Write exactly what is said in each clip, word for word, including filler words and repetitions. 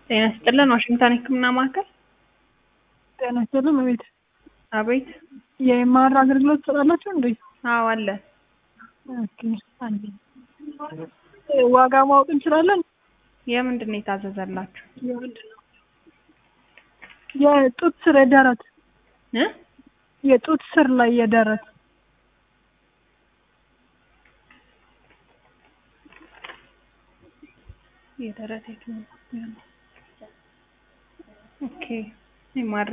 ጤና ይስጥልን ዋሽንግተን ህክምና ማዕከል። ጤና ይስጥልን አቤት። አቤት። የማር አገልግሎት ትሰጣላችሁ እንዴ? አዎ አለ። ኦኬ አንዴ ዋጋ ማወቅ እንችላለን? የምንድን ነው የታዘዘላችሁ? የምንድን ነው? የጡት ስር የደረት እ የጡት ስር ላይ የደረት የደረት ህክምና ኦኬ የማር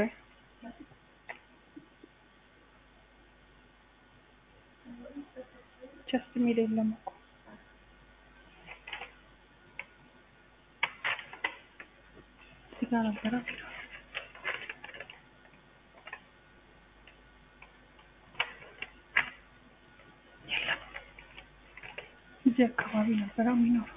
ቸስት የሚል የለም እኮ እዚህ ጋር ነበረ። እዚህ አካባቢ ነበረ የሚኖረው።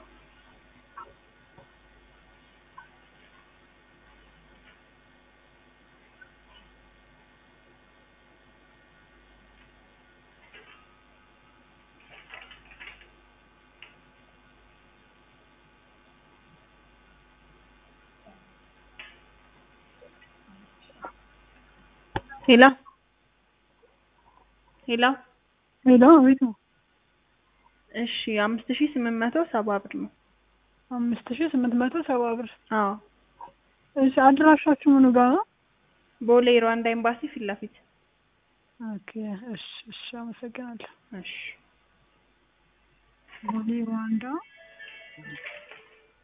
ሄሎ ሄሎ ሄሎ አቤት ነው። እሺ አምስት ሺህ ስምንት መቶ ሰባ ብር ነው። አምስት ሺህ ስምንት መቶ ሰባ ብር። አዎ እሺ አድራሻችሁ ምኑ ጋር ነው? ቦሌ ሩዋንዳ ኤምባሲ ፊት ለፊት። ኦኬ እሺ እሺ አመሰግናለሁ። እሺ ቦሌ ሩዋንዳ